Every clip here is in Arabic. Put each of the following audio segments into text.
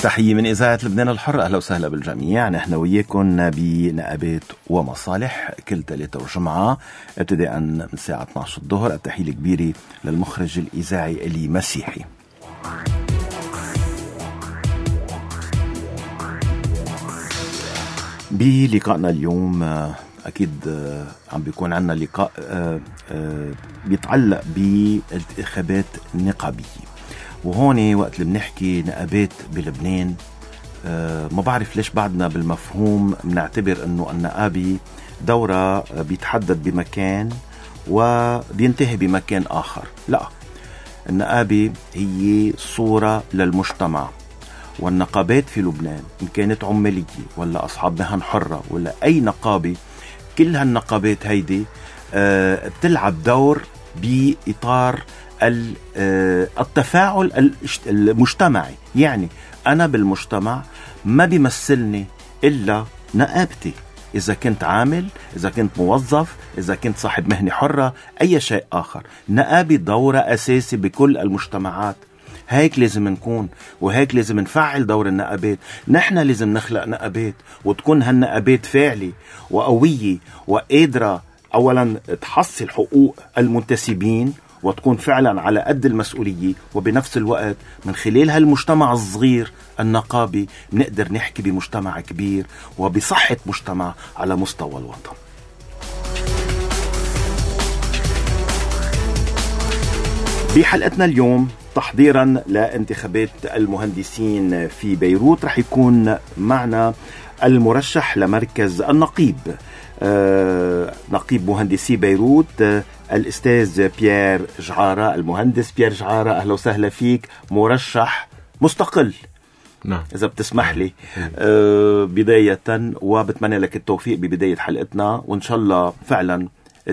تحية من إذاعة لبنان الحر، أهلا وسهلا بالجميع. نحن وياكم بنقابات ومصالح كل ثلاثة وجمعة ابتداء من الساعة 12 الظهر. التحية الكبيرة للمخرج الإذاعي إلي مسيحي. بلقائنا اليوم أكيد عم بيكون عنا لقاء بيتعلق بالانتخابات النقابية، وهون وقت اللي بنحكي نقابات بلبنان ما بعرف ليش بعدنا بالمفهوم بنعتبر انه النقابي دورة بيتحدد بمكان وبينتهي بمكان آخر. لا، النقابي هي صورة للمجتمع، والنقابات في لبنان إن كانت عمالية ولا أصحاب مهن حرة ولا أي نقابة، كل هالنقابات هيدي بتلعب دور بإطار التفاعل المجتمعي. يعني أنا بالمجتمع ما بيمثلني إلا نقابتي، إذا كنت عامل، إذا كنت موظف، إذا كنت صاحب مهنة حرة، أي شيء آخر. نقابي دورة أساسي بكل المجتمعات. هيك لازم نكون، وهيك لازم نفعل دور النقابات. نحن لازم نخلق نقابات وتكون هالنقابات فاعلة وقوية وقادرة أولا تحصل حقوق المنتسبين وتكون فعلا على قد المسؤولية، وبنفس الوقت من خلال هالمجتمع الصغير النقابي نقدر نحكي بمجتمع كبير وبصحة مجتمع على مستوى الوطن. بحلقتنا اليوم تحضيرا لانتخابات المهندسين في بيروت رح يكون معنا المرشح لمركز النقيب، نقيب مهندسي بيروت، الأستاذ بيير جعارة، المهندس بيير جعارة. أهلا وسهلا فيك، مرشح مستقل. نعم. إذا بتسمح لي بداية، وبتمنى لك التوفيق ببداية حلقتنا، وإن شاء الله فعلا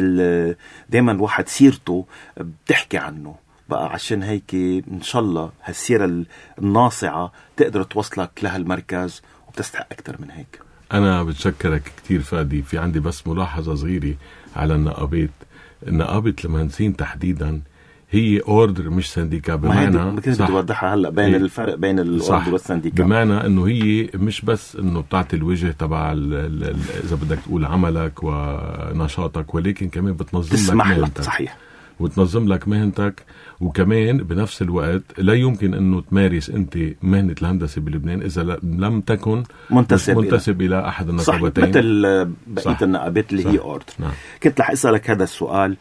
دايما واحد سيرته بتحكي عنه بقى، عشان هيك إن شاء الله هالسيرة الناصعة تقدر توصلك لهالمركز وبتستحق أكتر من هيك. أنا بتشكرك كتير فادي. في عندي بس ملاحظة صغيرة على النقابات. النقابة المهندسين تحديدا هي اوردر مش سنديكا، بمعنى كنت بتوضحها هلا بين الفرق بين الاوردر والسنديكا. بمعنى انه هي مش بس انه بتعطي الوجه تبع اذا بدك تقول عملك ونشاطك، ولكن كمان بتنظم لك مهنتك. صحيح، وتنظم لك مهنتك، وكمان بنفس الوقت لا يمكن انه تمارس انت مهنة الهندسة بلبنان اذا لم تكن منتسب الى احد النقابتين، مثل بقية النقابات اللي هي اوردر. نعم. كنت رح اسالك هذا السؤال.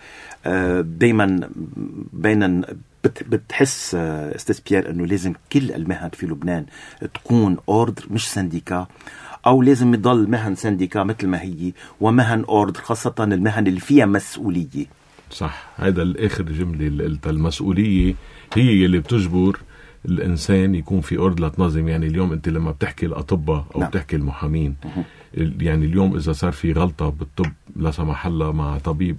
دايما بين بتحس استاذ بيير انه لازم كل المهن في لبنان تكون اوردر مش سنديكا، او لازم يضل مهن سنديكا مثل ما هي ومهن اوردر، خاصة المهن اللي فيها مسؤولية؟ صح، هذا الآخر جملة اللي قلتها. المسؤولية هي اللي بتجبر الإنسان يكون في أرض لتنظم. يعني اليوم أنت لما بتحكي الأطباء أو بتحكي المحامين، يعني اليوم إذا صار في غلطة بالطب لا سمح الله مع طبيب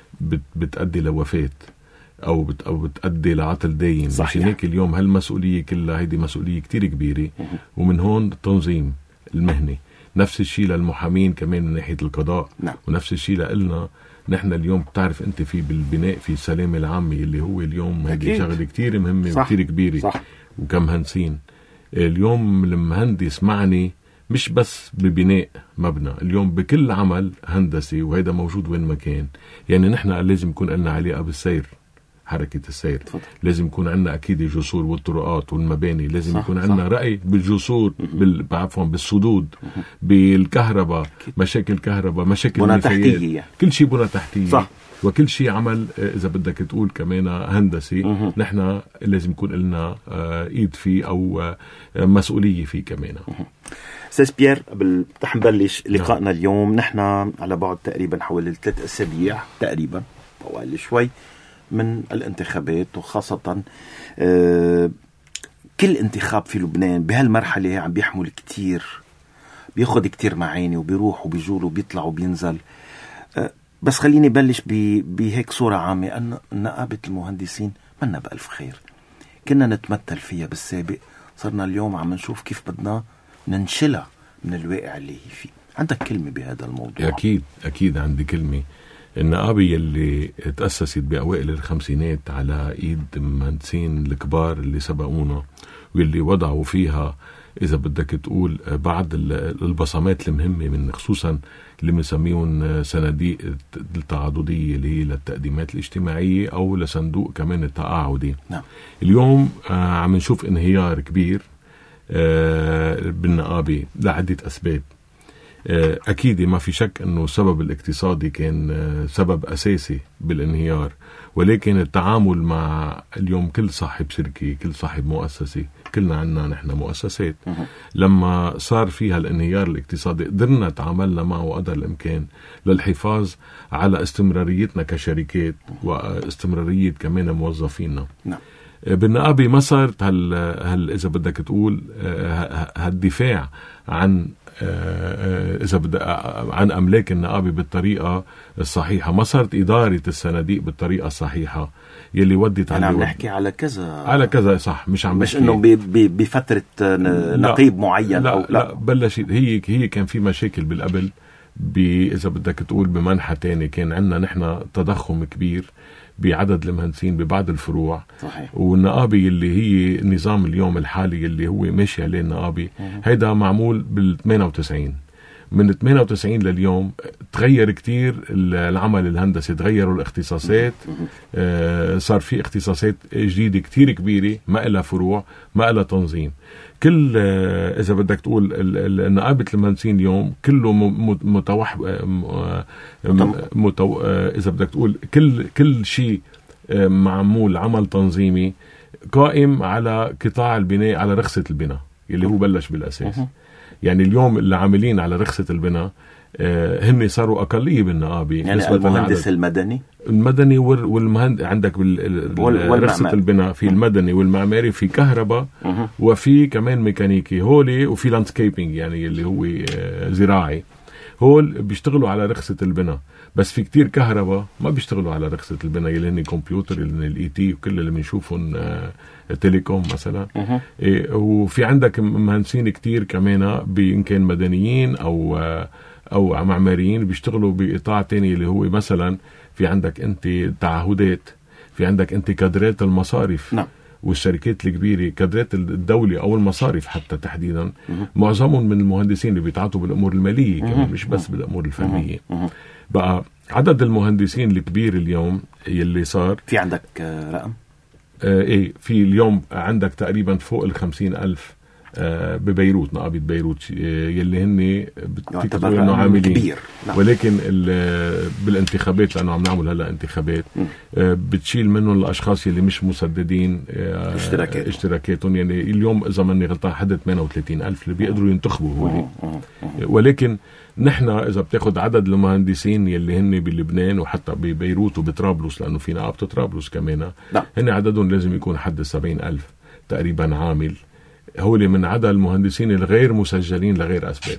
بتأدي لوفاة أو بتأدي لعطل دايم. عشان هيك اليوم هالمسؤولية كلها هيدي مسؤولية كتير كبيرة، ومن هون تنظيم المهنة. نفس الشيء للمحامين كمان من ناحية القضاء. ونفس الشيء لنا نحن اليوم. بتعرف انت في بالبناء في السلامة العامة اللي هو اليوم هذه شغلة كتير مهمة وكتير كبيرة. وكمهندسين اليوم المهندس معني مش بس ببناء مبنى، اليوم بكل عمل هندسي، وهذا موجود وين ما كان. يعني نحن لازم يكون لنا علاقة بالسير، حركة السير. لازم يكون عندنا أكيد الجسور والطرقات والمباني. لازم يكون عندنا رأي بالجسور، بالسدود، بالكهرباء، مشاكل كهرباء، مشاكل بنى تحتية، كل شيء بنى تحتية. وكل شيء عمل إذا بدك تقول كمان هندسي. نحن لازم يكون لنا إيد فيه أو مسؤولية فيه كمان. أستاذ بيير، قبل نبلش لقائنا اليوم، نحن على بعد تقريبا حوالي 3 أسابيع تقريبا طوال شوي من الانتخابات، وخاصة كل انتخاب في لبنان بهالمرحلة عم بيحمل كتير، بياخد كتير معاني، وبيروح وبيجول وبيطلع وبينزل. بس خليني بلش بهيك صورة عامة. أن نقابة المهندسين منا بألف خير، كنا نتمثل فيها بالسابق، صرنا اليوم عم نشوف كيف بدنا ننشلها من الواقع اللي هي فيه. عندك كلمة بهذا الموضوع؟ أكيد عندي كلمة. النقابة اللي تأسست بأوائل الخمسينات على إيد مهندسين الكبار اللي سبقونا واللي وضعوا فيها إذا بدك تقول بعض البصمات المهمة، من خصوصا اللي بنسميهم صناديق التعاضدية اللي هي للتقديمات الاجتماعية أو لصندوق كمان التقاعدي. نعم. اليوم عم نشوف انهيار كبير بالنقابة لعدة أسباب. أكيد ما في شك أنه السبب الاقتصادي كان سبب أساسي بالانهيار، ولكن التعامل مع اليوم كل صاحب شركة، كل صاحب مؤسسة، كلنا عنا نحن مؤسسات، لما صار فيها الانهيار الاقتصادي قدرنا تعاملنا معه قدر الإمكان للحفاظ على استمراريتنا كشركات واستمرارية كمان موظفينا. نعم. بالنقابة ما صارت إذا بدك تقول هالدفاع عن عن أملاك النقابة بالطريقة الصحيحة، ما صارت إدارة الصناديق بالطريقة الصحيحة يلي ودت أنا عم نحكي على كذا صح، مش إنه بفترة نقيب معين. لا بلشت هي كان في مشاكل بالقبل إذا بدك تقول بمنحة تاني، كان عندنا نحن تضخم كبير بعدد المهندسين ببعض الفروع. صحيح. والنقابة اللي هي النظام اليوم الحالي اللي هو ماشي عليه النقابة هيدا معمول بال98. من 98 لليوم تغير كتير العمل الهندسي، تغيروا الاختصاصات، صار في اختصاصات جديدة كتير كبيرة ما إلها فروع ما إلها تنظيم. كل إذا بدك تقول نقابة المهندسين اليوم كله إذا بدك تقول كل شيء معمول عمل تنظيمي قائم على قطاع البناء، على رخصة البناء اللي هو بلش بالأساس. يعني اليوم اللي عاملين على رخصة البناء هن صاروا أقلية بالنقابة. يعني المهندس المدني والمهندس عندك رخصة البناء في المدني والمعماري، في كهرباء وفي كمان ميكانيكي هولي، وفي لاندسكيبينج يعني اللي هو زراعي، هول بيشتغلوا على رخصة البناء. بس في كتير كهرباء ما بيشتغلوا على رخصة البناء، اللي هن كمبيوتر، اللي هن الاي تي وكل اللي بنشوفهم تيليكوم مثلا. وفي عندك مهندسين كتير كمان إن كان مدنيين أو معماريين بيشتغلوا بقطاع تاني، اللي هو مثلا في عندك أنت تعهدات، في عندك أنت كادرات المصارف. نعم. والشركات الكبيرة، كادرات الدولة أو المصارف حتى تحديدا، معظمهم من المهندسين اللي بيتعاطوا بالأمور المالية كمان، مش بس بالأمور الفنية. بقى عدد المهندسين الكبير اليوم يلي صار، في عندك رقم؟ ايه، في اليوم عندك تقريبا فوق 50,000 ببيروت، نقابة بيروت، يلي هن بتعتبر انه عاملين كبير. لا. ولكن بالانتخابات، لانه عم نعمل هلا انتخابات، بتشيل منهم الاشخاص يلي مش مسددين اشتراكاتهم. يعني اليوم اذا ماني غلطان حد 38,000 اللي بيقدروا ينتخبوا هولي. ولكن نحن اذا بتاخد عدد المهندسين يلي هن بلبنان وحتى ببيروت وبطرابلس، لانه في نقابة طرابلس كمان، هن عددهم لازم يكون حد 70,000 تقريبا عامل، هولي من عدد المهندسين الغير مسجلين لغير أسباب.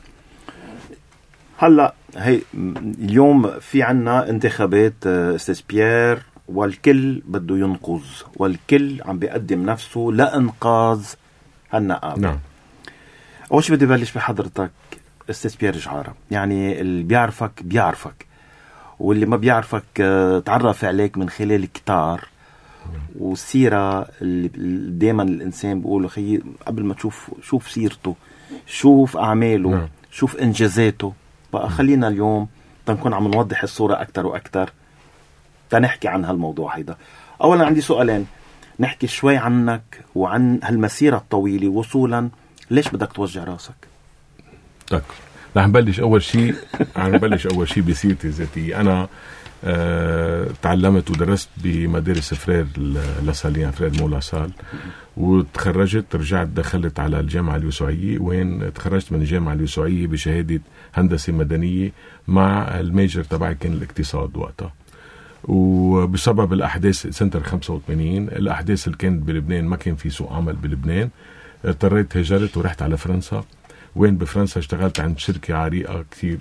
هلأ هي اليوم في عنا انتخابات استاذ بيير، والكل بده ينقذ، والكل عم بيقدم نفسه لإنقاذ هالنقابة. نعم. أول شيء بدي بلش بحضرتك استاذ بيير جعارة. يعني اللي بيعرفك واللي ما بيعرفك تعرف عليك من خلال الكتار والسيرة اللي دايما الإنسان بيقوله خي قبل ما شوف سيرته، شوف أعماله. نعم. شوف إنجازاته. بقى خلينا اليوم تنكون عم نوضح الصورة أكتر وأكتر تنحكي عن هالموضوع هيدا. أولا عندي سؤالين، نحكي شوي عنك وعن هالمسيرة الطويلة وصولا ليش بدك توجع راسك. رح نبلش أول شيء بسيرتي الذاتية. أنا تعلمت ودرست بمدارس فرير لاساليان، فرير مولا سال، وتخرجت، رجعت دخلت على الجامعة اليسوعية، وين تخرجت من الجامعة اليسوعية بشهادة هندسة مدنية مع الميجر تبعي كان الاقتصاد وقتها. وبسبب الأحداث سنة 85 الأحداث اللي كانت بلبنان، ما كان في سوق عمل بلبنان، اضطريت هجرت ورحت على فرنسا، وين بفرنسا اشتغلت عند شركة عريقة كثير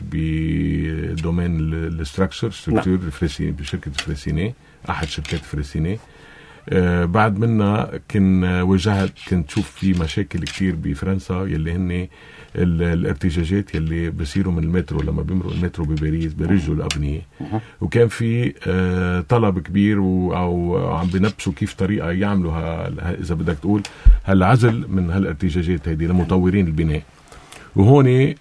بدومين الستراكشر بشركة فريسيني، أحد شركات فريسيني. بعد منا كنت شوف في مشاكل كتير بفرنسا يلي هن الارتجاجات يلي بصيروا من المترو لما بيمروا المترو بباريس برجوا الأبنية. وكان في طلب كبير أو عم بنبسوا كيف طريقة يعملوا إذا بدك تقول هالعزل من هالارتجاجات هيدي لمطورين البناء. وهون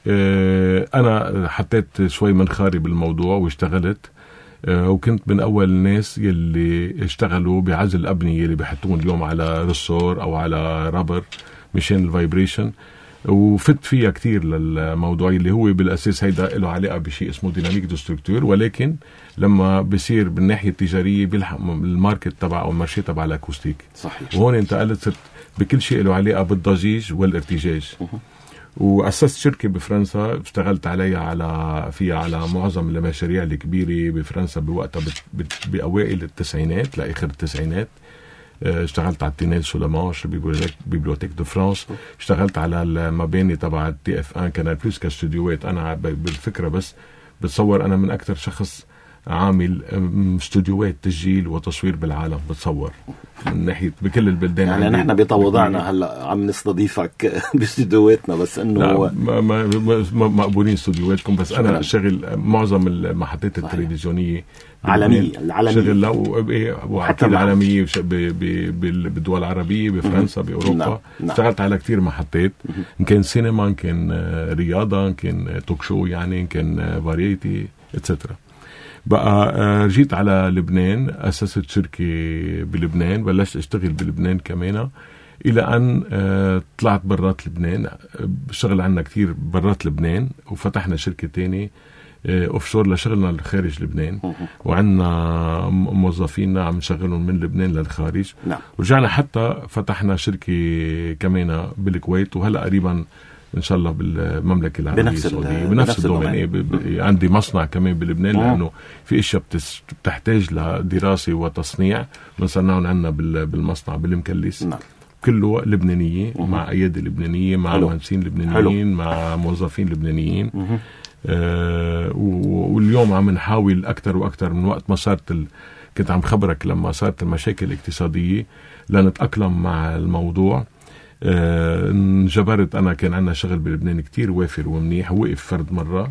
أنا حطيت شوي منخاري بالموضوع واشتغلت، وكنت من أول الناس يلي اشتغلوا بعزل الأبنية اللي بيحطون اليوم على رسور أو على رابر مشان الفايبريشن، وفت فيها كتير للموضوع اللي هو بالأساس هيدا له علاقة بشيء اسمه ديناميك دو ستركتور، ولكن لما بصير بالناحية التجارية بيلحق الماركت تبع أو المارشي تبع الأكوستيك. صحيح. وهون انتقلت صرت بكل شيء له علاقة بالضجيج والارتجاج. وأسست شركة بفرنسا اشتغلت عليها فيها على معظم المشاريع الكبيرة بفرنسا بوقتها بأوائل التسعينات لآخر التسعينات. اشتغلت على التينيل سولامانش بيبليوتيك دو فرانس، اشتغلت على المباني تبع التي اف 1 كانال بلوس كاستوديوات. أنا بالفكرة بس بتصور أنا من أكثر شخص عامل استوديوهات تسجيل وتصوير بالعالم، بتصور من ناحية بكل البلدان. يعني نحن بتوضعنا هلا عم نستضيفك باستوديوهاتنا، بس انه مقبولين استوديوهاتكم، بس انا شغل معظم المحطات التلفزيونيه العالميه شغل وحتى العالميه بالدول العربيه بفرنسا باوروبا. اشتغلت على كتير محطات، ان كان سينما، ان كان رياضه، ان كان توك شو، يعني ان كان فاريتي اتسترا. بقى جيت على لبنان، أسست شركة بلبنان، بلشت أشتغل بلبنان كمان إلى أن طلعت برات لبنان. شغل عنا كتير برات لبنان، وفتحنا شركة تاني أوفشور لشغلنا خارج لبنان، وعنا موظفيننا عم نشغلهم من لبنان للخارج. ورجعنا حتى فتحنا شركة كمان بالكويت، وهلأ قريبا ان شاء الله بالمملكه العربيه السعوديه بنفس الدومين. عندي مصنع كمان بلبنان، لانه في اشياء بتحتاج لدراسه وتصنيع بنصنعهم عندنا بالمصنع بالمكلس. كله لبنانيه، مع ايادي لبنانيه، مع مهندسين لبنانيين، مع موظفين لبنانيين. واليوم عم نحاول اكثر واكثر من وقت ما صارت كنت عم خبرك لما صارت المشاكل الاقتصاديه لنتاقلم مع الموضوع. انجبرت. أنا كان عندنا شغل بلبنان كتير وافر ومنيح، وقف فرد مرة.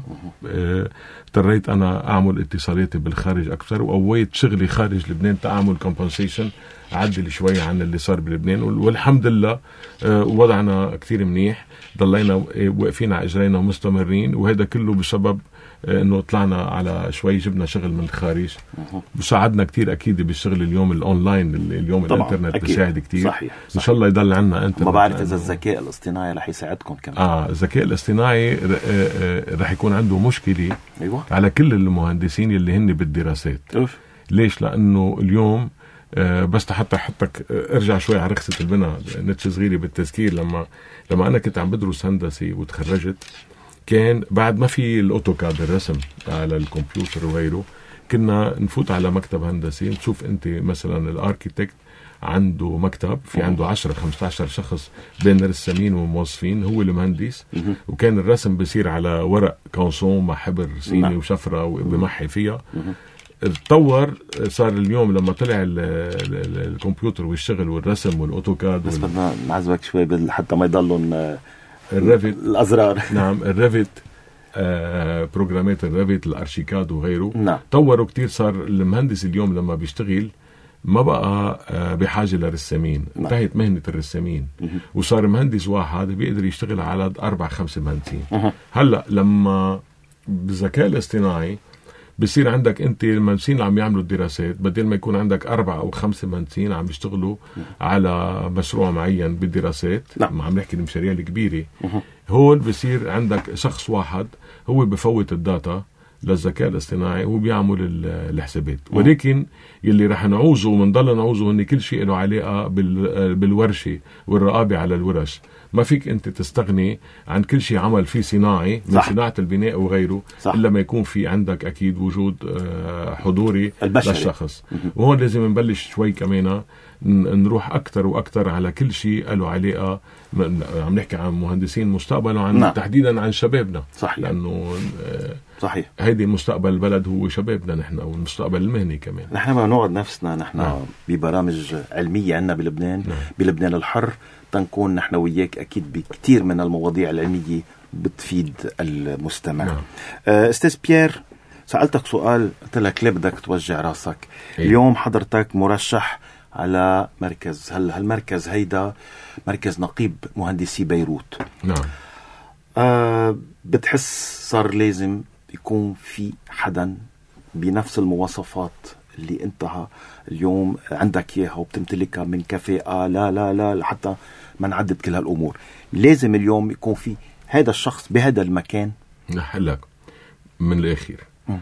اضطريت أنا أعمل اتصالاتي بالخارج أكثر، وقويت شغلي خارج لبنان تأعمل كومبنسيشن عدل شوي عن اللي صار بلبنان. والحمد لله وضعنا كتير منيح، ضلينا واقفين على إجرينا ومستمرين، وهذا كله بسبب انه طلعنا على شوي جبنا شغل من الخارج، وساعدنا كتير اكيد بالشغل اليوم الاونلاين. اليوم الانترنت بيساعد كتير. صحيح. ان شاء الله يضل عنا انترنت. ما بعرف اذا الذكاء الاصطناعي رح يساعدكم كمان. الذكاء الاصطناعي رح يكون عنده مشكلة. أيوة. على كل المهندسين اللي هن بالدراسات. ليش؟ لانه اليوم بس حتى حطك ارجع شوي على رخصة البناء نتش صغيرة بالتذكير. لما انا كنت عم بدرس هندسي وتخرجت، كان بعد ما في الاوتوكاد الرسم على الكمبيوتر وغيره، كنا نفوت على مكتب هندسي نشوف انت مثلا الاركيتكت عنده مكتب في عنده 10-15 شخص بين رسامين وموظفين، هو المهندس. وكان الرسم بيصير على ورق كونسون مع حبر صيني وشفرة وبمحي فيها. تطور صار اليوم لما طلع الكمبيوتر والشغل والرسم والاوتوكاد. بس بدنا نعزبك شوي حتى ما يضلون الريفت الأزرار. نعم، الريفت بروجرامات الريفت الارشيكاد وغيره. طوروا كتير. صار المهندس اليوم لما بيشتغل ما بقى بحاجة لرسامين. انتهت مهنة الرسامين، وصار مهندس واحد بيقدر يشتغل على 4-5 مهندسين. هلأ لما بالذكاء الاصطناعي بصير عندك انت المهندسين اللي عم يعملوا الدراسات، بدل ما يكون عندك 4 أو 5 مهندسين عم يشتغلوا على مشروع معين بالدراسات. ما عم نحكي المشاريع الكبيرة. هون بصير عندك شخص واحد هو بفوت الداتا للذكاء الاصطناعي وبيعمل الحسابات. ولكن يلي رح نعوزه ومنضل نعوزه ان كل شيء له علاقة بالورشة والرقابة على الورش. ما فيك انت تستغني عن كل شيء عمل فيه صناعي من صناعة البناء وغيره. إلا ما يكون في عندك اكيد وجود حضوري للشخص. وهون لازم نبلش شوي كمان نروح اكتر واكتر على كل شيء له علاقة. عم نحكي عن مهندسين مستقبل وعن تحديدا عن شبابنا. صحيح. لانه صحيح. هيدي مستقبل البلد هو شبابنا نحن، والمستقبل المهني كمان. نحن ما نقعد نفسنا نحن ببرامج علمية عنا بلبنان، بلبنان الحر، تنكون نحن وياك أكيد بكتير من المواضيع العلمية بتفيد المستمع. أستاذ بيير، سألتك سؤال، قلت لك ليه بدك توجع راسك؟ اليوم حضرتك مرشح على مركز، هالمركز هيدا مركز نقيب مهندسي بيروت. بتحس صار لازم يكون في حدا بنفس المواصفات اللي انت اليوم عندك اياها وبتمتلكها من كفاءة، لا حتى ما نعدد كل هالأمور، لازم اليوم يكون في هذا الشخص بهذا المكان؟ نحلك من الأخير.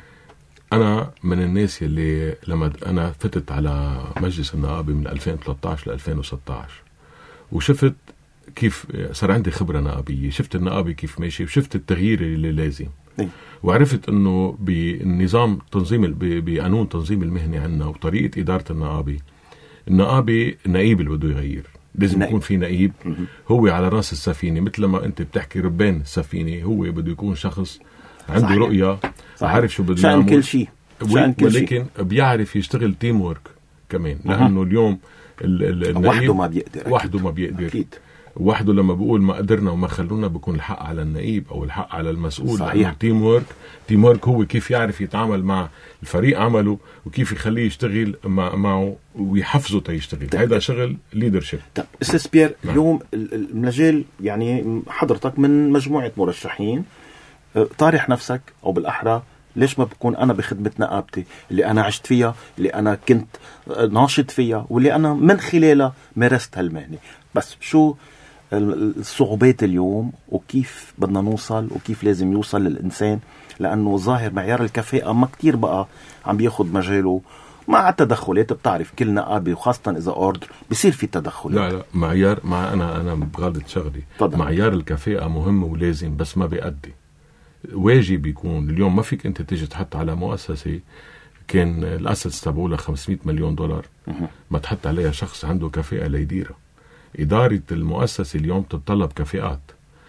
أنا من الناس اللي لما أنا فتت على مجلس النقابة من 2013 ل 2016 وشفت كيف صار عندي خبرة نقابية، شفت النقابة كيف ماشي، وشفت التغيير اللي لازم، وعرفت أنه بالنظام تنظيم بقانون تنظيم المهني عنا وطريقة إدارة النقابة نقيب اللي بده يغير، لازم يكون في نقيب هو على رأس السفينة، مثل ما أنت بتحكي ربان السفينة، هو بده يكون شخص عنده صحيح. رؤية صحيح. عارف شو بده يعمل كل شيء، ولكن بيعرف يشتغل تيم وورك كمان، لأنه اليوم وحده ما بيقدر أكيد. وحده لما بقول ما قدرنا وما خلونا بيكون الحق على النقيب أو الحق على المسؤول. صحيح. تيم وورك هو كيف يعرف يتعامل مع الفريق عمله وكيف يخليه يشتغل معه ويحفظه تيشتغل. هذا شغل ليدرشيب. طب أستاذ بيير، اليوم المجال يعني حضرتك من مجموعة مرشحين، طارح نفسك أو بالأحرى ليش ما بكون أنا بخدمة نقابتي اللي أنا عشت فيها، اللي أنا كنت ناشط فيها، واللي أنا من خلالها مارست هالمهنة، بس شو الصعوبات اليوم وكيف بدنا نوصل وكيف لازم يوصل للإنسان، لأنه ظاهر معيار الكفاءة ما كتير بقى عم بياخد مجاله مع التدخلات. بتعرف كل نقابة وخاصة إذا أوردر بيصير في تدخلات. لا معيار، أنا بغلط شغلي. معيار الكفاءة مهم ولازم، بس ما بيأدي. واجب يكون اليوم ما فيك أنت تيجي تحط على مؤسسة كان الأسس تبعولها $500 مليون ما تحط عليها شخص عنده كفاءة ليديرها. إدارة المؤسسة اليوم تتطلب كفاءات،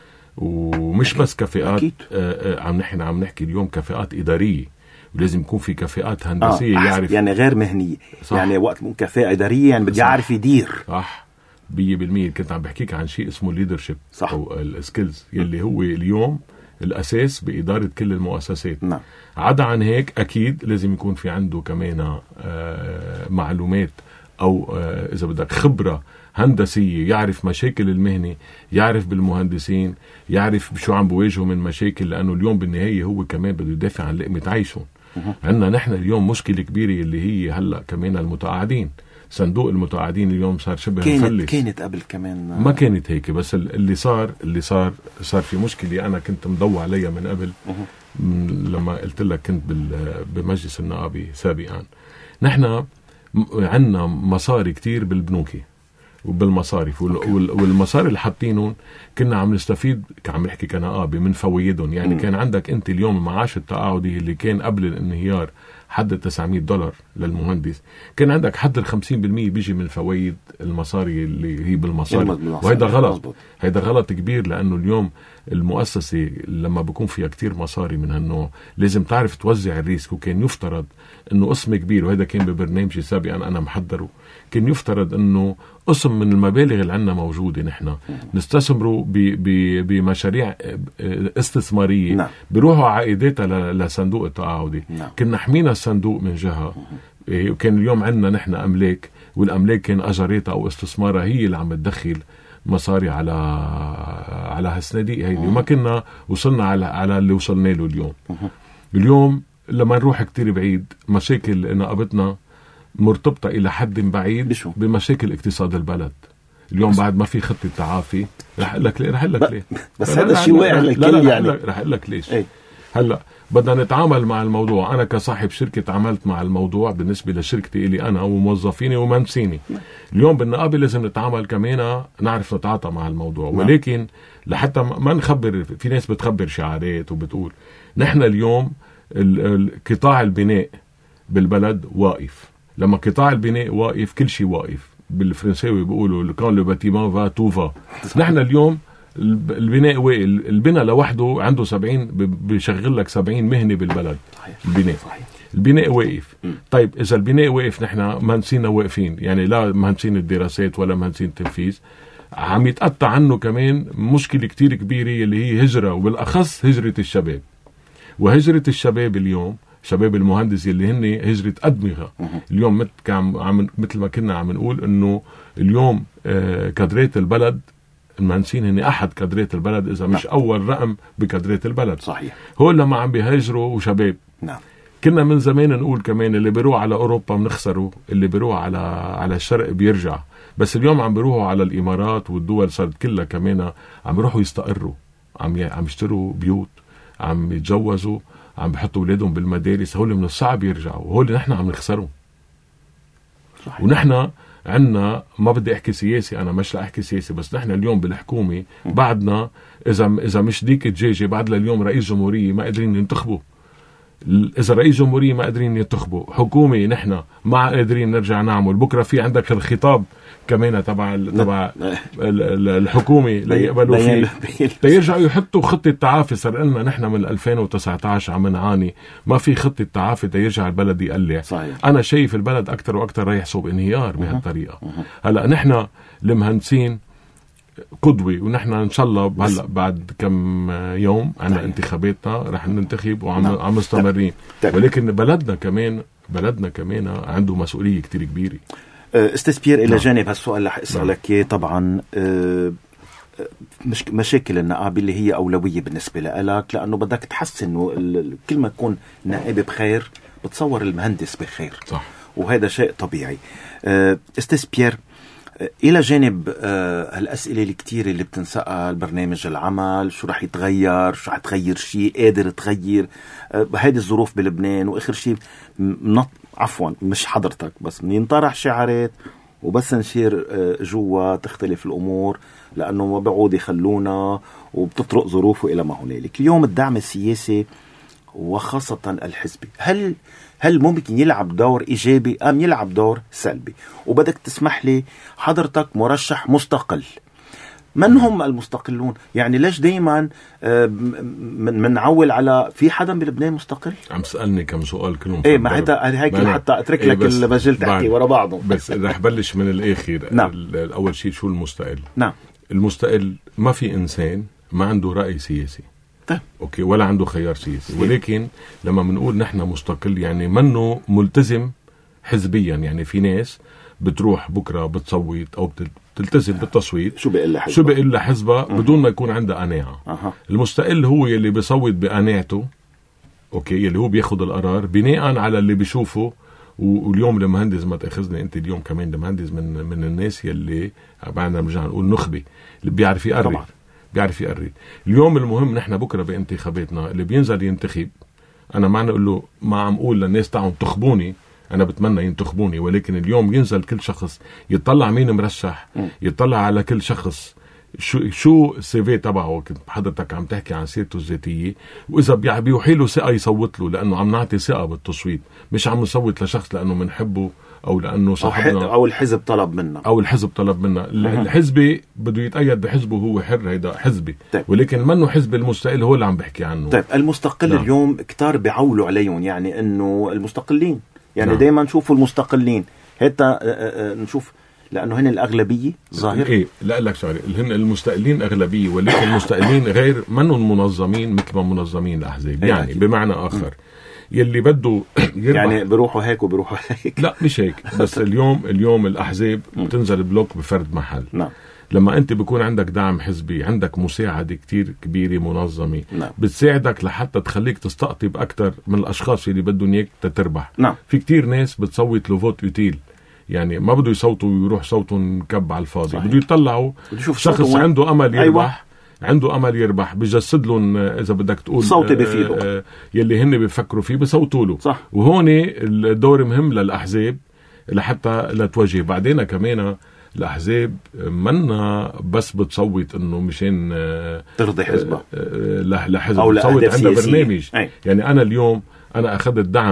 ومش بس كفاءات. عم نحكي اليوم كفاءات إدارية، ولازم يكون في كفاءات هندسية يعرف، يعني غير مهنية. صح. يعني وقت مو كفاءة إدارية يعني بدي يعرف يدير. صح 100%. كنت عم بحكيك عن شيء اسمه leadership أو السكيلز يلي هو اليوم الأساس بإدارة كل المؤسسات. عدا عن هيك أكيد لازم يكون في عنده كمان معلومات أو إذا بدك خبرة هندسية، يعرف مشاكل المهنة، يعرف بالمهندسين، يعرف شو عم بواجهوا من مشاكل، لأنه اليوم بالنهاية هو كمان بده يدافع عن لقمة عيشهم. عندنا نحن اليوم مشكلة كبيرة اللي هي هلأ كمان المتقاعدين. صندوق المتقاعدين اليوم صار شبه مفلس. كانت قبل كمان ما كانت هيك، بس اللي صار في مشكلة أنا كنت مضوع عليها من قبل. لما قلت لك كنت بمجلس النقابة سابقا، نحن عندنا مصاري كتير بالبنوكي وبالمصارف، والمصاري اللي حاطينهم كنا عم نستفيد، عم نحكي كنقابة من فوائدهم. يعني كان عندك انت اليوم المعاش التقاعدي اللي كان قبل الانهيار حد $900 للمهندس، كان عندك حد 50% بيجي من فوائد المصاري اللي هي بالمصاري، وهيدا غلط. هيدا غلط كبير، لأنه اليوم المؤسسة لما بيكون فيها كتير مصاري من هالنوع لازم تعرف توزع الريسك. وكان يفترض انه قسم كبير، وهذا كان ببرنامجي سابقا انا محضره، كان يفترض انه قسم من المبالغ اللي عندنا موجودة نحن نستثمروا بمشاريع استثمارية بيروحوا عائداتها لصندوق التقاعدي. كنا حمينا الصندوق من جهة، وكان اليوم عندنا نحن أملاك، والأملاك كان أجريتها أو استثمارها هي اللي عم تدخل مصاري على هالصناديق هيدي، وما كنا وصلنا على اللي وصلنا له اليوم. لما نروح كتير بعيد، مشاكل نقابتنا مرتبطة إلى حد بعيد بمشاكل اقتصاد البلد اليوم. بعد ما في خطة تعافي، رح أقول لك ليه بس هذا الشيء واقع للكل. يعني رح أقول لك ليش. هلأ بدنا نتعامل مع الموضوع. أنا كصاحب شركة تعاملت مع الموضوع بالنسبة لشركتي إلي أنا وموظفيني ومنسيني. اليوم بالنقابة لازم نتعامل كمان، نعرف نتعاطى مع الموضوع. ولكن لحتى ما نخبر، في ناس بتخبر شعارات وبتقول نحن اليوم قطاع البناء بالبلد واقف. لما قطاع البناء واقف كل شيء واقف. بالفرنساوي بيقولوا كان لو باتيمان فا تو فا. نحن اليوم البناء البناء لوحده عنده 70 بيشغل لك 70 مهنة بالبلد. صحيح. البناء صحيح. البناء واقف. طيب إذا البناء واقف نحن مهندسين واقفين، يعني لا مهندسين الدراسات ولا مهندسين التنفيذ، عم يتقطع عنه كمان مشكلة كتير كبيرة اللي هي هجرة، وبالأخص هجرة الشباب. وهجرة الشباب اليوم، شباب المهندس اللي هن هجرة أدمغة اليوم، مثل ما كنا عم نقول إنه اليوم كادرات البلد المهندسين هن أحد كادرات البلد، إذا مش أول رقم بكادرات البلد. صحيح. هو لما عم بيهاجروا وشباب. نعم. كنا من زمان نقول كمان اللي بيروح على أوروبا بنخسره، اللي بيروح على الشرق بيرجع. بس اليوم عم بيروحوا على الإمارات والدول صارت كلها كمان عم بيروحوا يستقروا، عم يشتروا بيوت، عم يتجوزوا، عم بيحطوا أولادهم بالمدارس. هول من الصعب يرجعوا، وهول اللي نحن عم نخسرهم. ونحن عنا، ما بدي أحكي سياسي، أنا مش لأحكي سياسي، بس نحن اليوم بالحكومة بعدنا إذا مش ديك الدجاجة بعد لليوم رئيس جمهورية ما قادرين ينتخبوا. إذا رئيس جمهورية ما قادرين ينتخبوا، حكومة نحن ما قادرين نرجع نعمل. بكرة في عندك الخطاب كمان تبع الحكومة ليقبلوا فيه، ليرجعوا يحطوا خطة تعافي. صار لنا نحن من 2019 عم نعاني، ما في خطة تعافي تيرجع البلد يقلع. صحيح. أنا شايف البلد أكتر وأكتر رايح صوب انهيار بهالطريقة. هلأ نحن المهندسين قدوة، ونحن إن شاء الله هلا بعد كم يوم عنا انتخاباتنا رح ننتخب وعم مستمرين. ولكن بلدنا كمان عنده مسؤولية كتير كبيرة. استاذ بيير، إلى جانب هالسؤال رح أسألك إياه طبعا، مشاكل النقابة اللي هي أولوية بالنسبة لك، لأنه بدك تحسن إنه كل ما يكون نائب بخير بتصور المهندس بخير. صح. وهذا شيء طبيعي. استاذ بيير، إلى جانب هالأسئلة الكتير اللي بتنسأل برنامج العمل، شو رح يتغير، شو رح تغير شيء، قادر تغير هذه الظروف بلبنان، وآخر شيء عفوا مش حضرتك بس ينطرح شعارات وبس نشير جوا تختلف الأمور، لأنه ما بعود يخلونا وبتطرق ظروفه إلى ما هنالك. اليوم الدعم السياسي وخاصة الحزبي، هل ممكن يلعب دور إيجابي أم يلعب دور سلبي؟ وبدك تسمح لي، حضرتك مرشح مستقل، من هم المستقلون؟ يعني ليش دايما منعول على في حدا بلبنان مستقل؟ عم سألني كم سؤال كلهم ايه، ما هيك حتى اترك لك المجال تحكي ورا بعضهم. بس رح بلش من الآخر. نعم. الأول شيء شو المستقل؟ نعم. المستقل ما في إنسان ما عنده رأي سياسي. أوكي، ولا عنده خيار سياسي. ولكن لما بنقول نحن مستقل يعني منه ملتزم حزبيا. يعني في ناس بتروح بكرة بتصوت أو بتلتزم بالتصويت، شو بيقول لحزبها بدون ما يكون عندها قناعة. المستقل هو يلي بيصوت بقناعته، أوكي، يلي هو بياخد القرار بناء على اللي بيشوفه. واليوم المهندس، ما تأخذني أنت اليوم كمان المهندس من الناس يلي بعدنا بنرجع نقول نخبة، اللي بيعرف يقرر. اليوم المهم نحن بكرة بانتخاباتنا اللي بينزل ينتخب، أنا ما نقول له، ما عم أقول للناس تعالوا انتخبوني، أنا بتمنى ينتخبوني، ولكن اليوم ينزل كل شخص يطلع مين مرشح، يطلع على كل شخص شو السيفي تبعه. كنت حضرتك عم تحكي عن سيرته الذاتية، وإذا بيوحي له ثقة يصوت له، لأنه عم نعطي ثقة بالتصويت، مش عم نصوت لشخص لأنه منحبه أو لأنه صاحبنا أو الحزب طلب منا. الحزبي بده يتأيد بحزبه، هو حر، هيدا حزبي. طيب. ولكن منه حزب المستقل هو اللي عم بحكي عنه. طيب، المستقل نعم. اليوم كتار بيعولوا عليهم، يعني إنه المستقلين، يعني نعم. دايما نشوفوا المستقلين هتا نشوف، لأنه هن الأغلبية ظاهر. إيه، لا لك شغلة، هن المستقلين أغلبية، ولكن المستقلين غير منهم منظمين مثل ما منظمين الأحزاب. يعني بمعنى آخر يلي بده يربح، يعني بروحوا هيك وبروحوا هيك. لا مش هيك، بس اليوم الأحزاب بتنزل بلوك بفرد محل. نعم. لما أنت بيكون عندك دعم حزبي، عندك مساعدة كتير كبيرة منظمة. نعم. بتساعدك لحتى تخليك تستقطب أكتر من الأشخاص اللي بدهم إياك تتربح. نعم. في كتير ناس بتصوت له فوت يوتيل، يعني ما بده يصوتوا ويروح صوتهم مكب على الفاضي. بده يطلعوا شخص عنده أمل يربح. أيوة. عنده أمل يربح، بيجسد لهم إذا بدك تقول صوتي بفيده، يلي هن بيفكروا فيه بصوتوا له. صح. وهون الدور مهم للأحزاب لحتى لا توجه. بعدين كمان الأحزاب منا بس بتصوت إنه مشان ترضي حزبها لحزب، بتصوت عندها برنامج. يعني أنا اليوم أنا أخذت دعم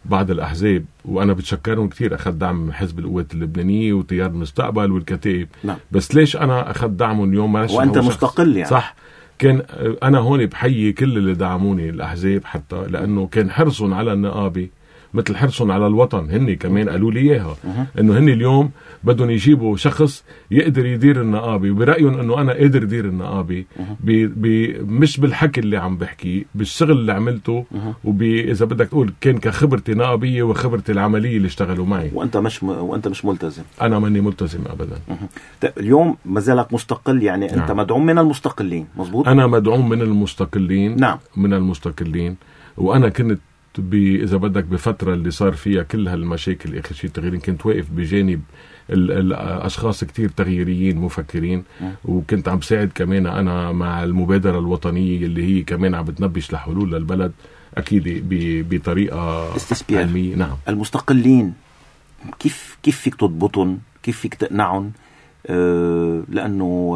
بعض الأحزاب، وأنا بتشكرهم كثير، أخذ دعم حزب القوات اللبنانية وتيار المستقبل والكتائب. نعم. بس ليش أنا أخذ دعمهم اليوم؟ وأنت مستقل يعني. صح. كان أنا هون بحيي كل اللي دعموني الأحزاب، حتى لأنه كان حرصهم على النقابة مثل حرصهم على الوطن. هني كمان قالوا لي إياها، إنه هني اليوم بدهم يجيبوا شخص يقدر يدير النقابة، وبرأيهم إنه أنا قادر يدير النقابة مش بالحكي اللي عم بحكي، بالشغل اللي عملته، إذا بدك تقول كان كخبرتي نقابية وخبرتي العملية اللي اشتغلوا معي. وأنت مش ملتزم. أنا ماني ملتزم أبدا. اليوم ما زالك مستقل يعني. نعم. أنت مدعوم من المستقلين، مظبوط؟ أنا مدعوم من المستقلين. نعم. من المستقلين. وأنا كنت إذا بدك بفترة اللي صار فيها كل هالمشاكل آخر شيء تغييرين، كنت واقف بجانب الأشخاص كتير تغييريين مفكرين، وكنت عم ساعد كمان أنا مع المبادرة الوطنية اللي هي كمان عم بتنبش لحلول للبلد، أكيد بطريقة علمية. نعم. المستقلين كيف فيك تضبطهم؟ كيف فيك تقنعهم؟ لأنه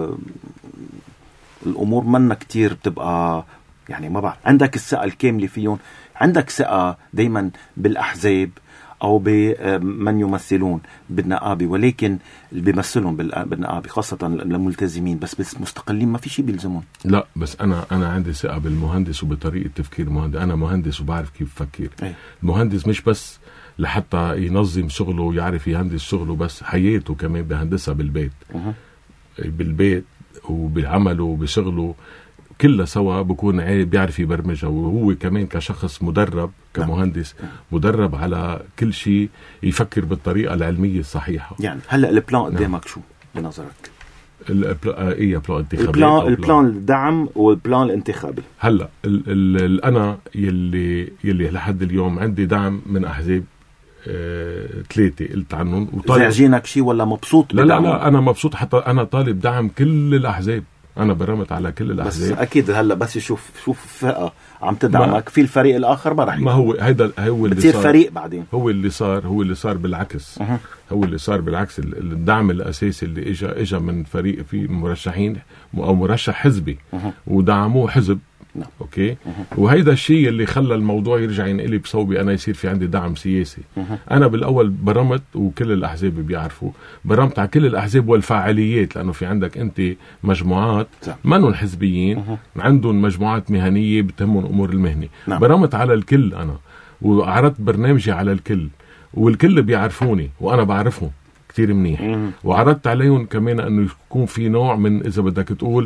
الأمور منا كتير بتبقى يعني ما بعرف. عندك الثقة الكاملة فيهم؟ عندك ثقة دايما بالأحزاب أو بمن يمثلون بالنقابة، ولكن اللي بيمثلهم بالنقابة خاصة الملتزمين، بس مستقلين ما في شيء بيلزمون. لا، بس أنا عندي ثقة بالمهندس وبطريقة تفكير المهندس. أنا مهندس وبعرف كيف بفكر. المهندس مش بس لحتى ينظم شغله ويعرف يهندس شغله، بس حياته كمان بهندسها بالبيت وبعمله وبشغله كلها سوا، بكون بيعرف يبرمجها، وهو كمان كشخص مدرب كمهندس مدرب على كل شيء، يفكر بالطريقة العلمية الصحيحة. يعني هلأ البلان قدامك شو بنظرك؟ ايه بلان انتخابي؟ البلان الدعم والبلان الانتخابي. هلأ أنا يلي لحد اليوم عندي دعم من أحزاب 3 قلت عنهم. زعجينك شيء ولا مبسوط؟ لا أنا مبسوط، حتى أنا طالب دعم كل الأحزاب، أنا برمت على كل الأحزاب. بس أكيد هلا بس شوف فئة عم تدعمك، في الفريق الآخر ما رح ما هو هيدا هو اللي بتصير فريق بعدين. هو اللي صار بالعكس. هو اللي صار بالعكس. الدعم الأساسي اللي إجا من فريق في مرشحين أو مرشح حزبي ودعموه حزب. أوكي. وهيدا الشيء اللي خلى الموضوع يرجع ينقلب صوبي، أنا يصير في عندي دعم سياسي. أنا بالأول برمت، وكل الأحزاب بيعرفوا، برمت على كل الأحزاب والفعاليات، لأنه في عندك أنت مجموعات منهم حزبيين، عندهم مجموعات مهنية بتهمهم أمور المهنة. برمت على الكل أنا، وعرضت برنامجي على الكل، والكل بيعرفوني وأنا بعرفهم كتير منيح. وعرضت عليهم كمان أنه يكون في نوع من إذا بدك تقول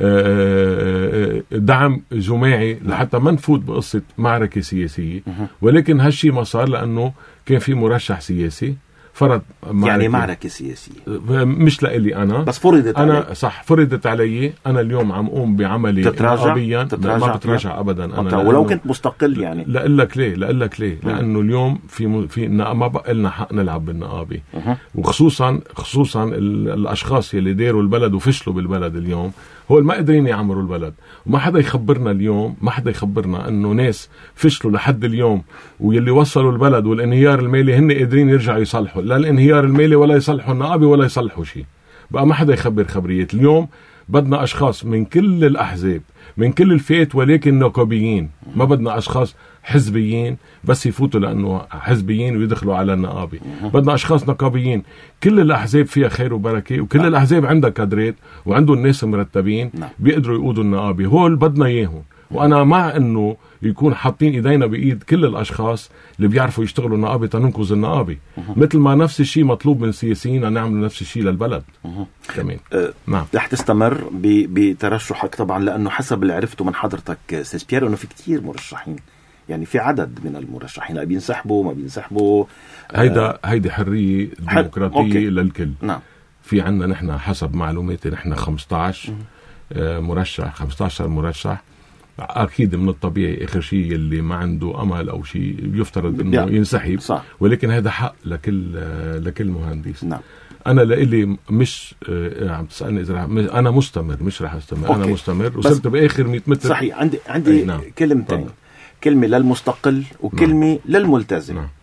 دعم جماعي لحتى ما نفوت بقصة معركة سياسية. ولكن هالشي ما صار، لأنه كان في مرشح سياسي فرض معركة سياسية، مش لإلي أنا، بس فرضت أنا صح، فرضت علي. أنا اليوم عم أقوم بعملي نقابيا، ما بتراجع أبدا أنا، ولو كنت مستقل يعني. لأقلك ليه لأنه اليوم في ما بقى لنا حق نلعب بالنقابة. وخصوصا الأشخاص اللي ديروا البلد وفشلوا بالبلد اليوم، هو ما قادرين يعمروا البلد. وما حدا يخبرنا اليوم، ما حدا يخبرنا أنه ناس فشلوا لحد اليوم واللي وصلوا البلد والانهيار المالي هن قادرين يرجعوا يصلحوا، لا الانهيار المالي ولا يصلحوا النقابة ولا يصلحوا شيء. بقى ما حدا يخبر خبريات. اليوم بدنا أشخاص من كل الأحزاب، من كل الفئات، ولكن نقابيين. ما بدنا أشخاص حزبيين بس يفوتوا لأنه حزبيين ويدخلوا على النقابة. بدنا أشخاص نقابيين. كل الأحزاب فيها خير وبركة، وكل الأحزاب عندها كادرات وعندهم ناس مرتبين بيقدروا يقودوا النقابة. هول بدنا إياهم. وأنا مع أنه يكون حاطين إيدينا بإيد كل الأشخاص اللي بيعرفوا يشتغلوا النقابة تننقذ النقابة. مثل ما نفس الشيء مطلوب من سياسيين نعمل نفس الشيء للبلد كمان. نعم. رح تستمر بترشحك طبعا، لأنه حسب اللي عرفته من حضرتك سيس بيير أنه في كتير مرشحين، يعني في عدد من المرشحين بينسحبوا ما بينسحبوا. هيدي حرية ديمقراطية للكل. نعم. في عنا نحن حسب معلوماتي نحن 15 مرشح، 15 مرشح. أكيد من الطبيعي آخر شيء اللي ما عنده أمل أو شيء يفترض إنه ينسحب. صح. ولكن هذا حق لكل مهندس. نعم. أنا لإلي مش عم تسألني إذا أنا مستمر، مش رح أستمر. أنا مستمر وصرت بآخر 100 متر. صحيح. عندي نعم. كلمتين، كلمة للمستقل وكلمة نعم. للملتزم. نعم.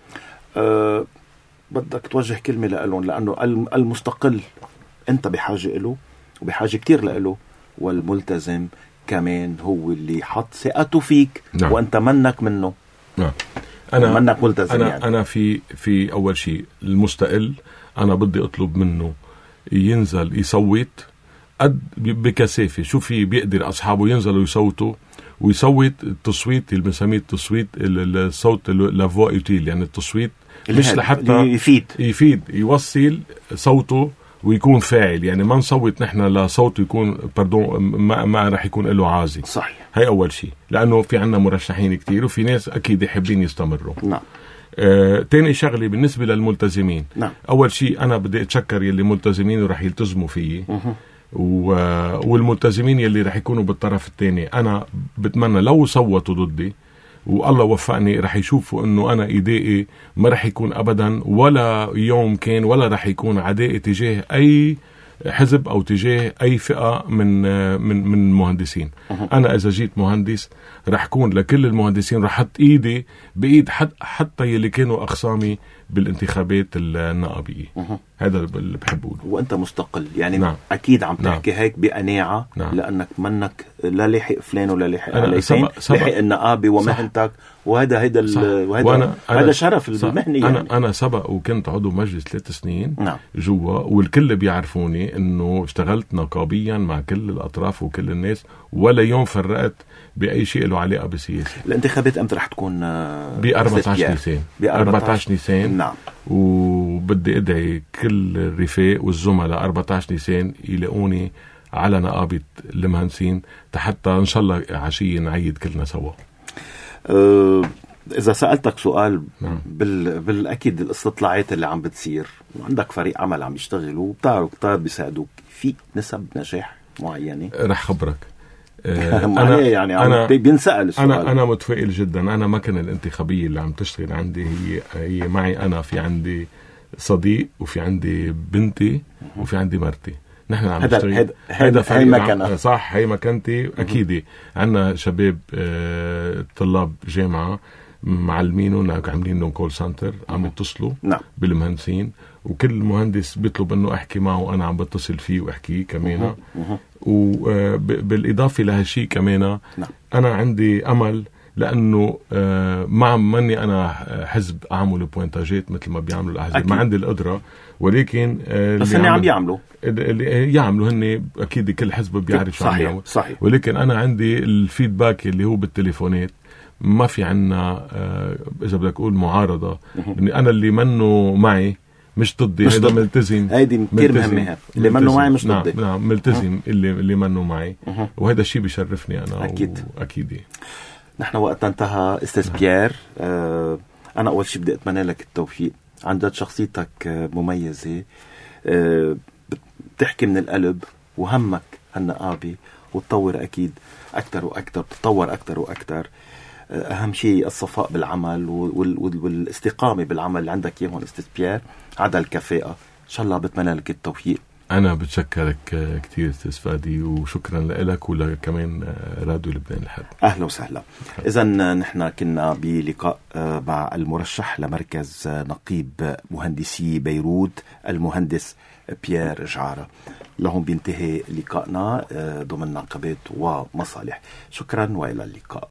بدك توجه كلمة لألون، لأنه المستقل أنت بحاجة له وبحاجة كتير له، والملتزم كمان هو اللي حط ثقته فيك. نعم. وأنت منك منه. نعم. منك ملتزم أنا في أول شيء المستقل، أنا بدي أطلب منه ينزل يصوت قد بكثافة، شو في بيقدر أصحابه ينزلوا يصوتوا، ويصوت التصويت اللي بنسميه التصويت الصوت لافوا يوتيل، يعني التصويت مش لحتى يفيد يوصل صوته ويكون فاعل، يعني ما نصوت نحن لصوته يكون ما رح يكون له عازي. صحيح. هاي أول شيء، لأنه في عنا مرشحين كتير وفي ناس أكيد يحبين يستمروا. نعم. تاني شغلة بالنسبة للملتزمين. نعم. أول شيء أنا بدي أتشكر يلي ملتزمين ورح يلتزموا فيي، والملتزمين يلي رح يكونوا بالطرف الثاني. أنا بتمنى لو صوتوا ضدي والله وفقني رح يشوفوا انه انا ايدائي ما رح يكون ابدا ولا يوم كان ولا رح يكون عدائي تجاه اي حزب او تجاه اي فئة من المهندسين. انا اذا جيت مهندس رح كون لكل المهندسين، رح حط ايدي بايد حتى يلي كانوا اخصامي بالانتخابات النقابية. هذا اللي بحب اقوله. وانت مستقل يعني. نعم. اكيد عم تحكي. نعم. هيك بقناعة. نعم. لانك منك لا لاحق فلان ولا لاحق عليفين، لاحق النقابة ومهنتك، وهذا شرف المهني يعني. انا سبق وكنت عضو مجلس 3 سنين. نعم. جوا، والكل بيعرفوني انه اشتغلت نقابيا مع كل الاطراف وكل الناس، ولا يوم فرقت باي شيء له علاقه بالسياسه. الانتخابات امتى رح تكون؟ ب 14 نيسان. ب 14 نيسان. نعم. وبدي ادعي كل الرفاق والزملاء 14 نيسان يلاقوني على نقابه المهندسين حتى ان شاء الله عشيه نعيد كلنا سوا. إذا سألتك سؤال. نعم. بالأكيد الاستطلاعات اللي عم بتصير وعندك فريق عمل عم يشتغلوا وبتعرف كتار بيساعدوك، في نسب نجاح معينة؟ رح خبرك. أنا بينسأل السؤال. أنا متفائل جدا. أنا مكنة الانتخابية اللي عم تشتغل عندي هي معي أنا، في عندي صديق وفي عندي بنتي وفي عندي مرتي. نحن عم نشتغل. هذا مكانة. صح، هي مكانتي. أكيد عنا شباب طلاب جامعة معلمينهم عاملين لهم كول سنتر عم يتصلوا. نعم. بالمهندسين، وكل مهندس بيطلب انه احكي معه وانا عم بتصل فيه واحكيه كمان. وبالاضافه لهالشيء كمان. نعم. انا عندي امل، لانه مع مني انا حزب اعمل بوينتاجات مثل ما بيعملوا الاحزاب، ما عندي القدره، ولكن بس هن عم يعملوا اللي يعملوا هن اكيد كل حزب بيعرف شو عم يعمل. صحيح. ولكن انا عندي الفيدباك اللي هو بالتليفونات، ما في عنا اذا بدك اقول معارضه. انا اللي منه معي مش ضدي، هذا ملتزم. هيدي كثير مهمه، اللي منه معي مش ضدي. نعم ملتزم. اللي منه معي. وهذا الشيء بيشرفني انا. اكيد. نحن وقت انتهى استاذ بيير. انا اول شيء بدي اتمنى لك التوفيق. عن جد شخصيتك مميزه، بتحكي من القلب، وهمك هالنقابه وتطور اكيد اكثر واكثر، تتطور اكثر واكثر. أهم شيء الصفاء بالعمل والاستقامة بالعمل اللي عندك إياه هون أستاذ بيير، عدا الكفاءة. إن شاء الله بتمنى لك التوفيق. أنا بتشكرك كتير أستاذ فادي، وشكرا لك ولكمان راديو لبنان الحر. أهلا وسهلا. إذا نحن كنا بلقاء مع المرشح لمركز نقيب مهندسي بيروت المهندس بيير جعارة. لهم بينتهي لقائنا ضمن نقابات ومصالح. شكرا وإلى اللقاء.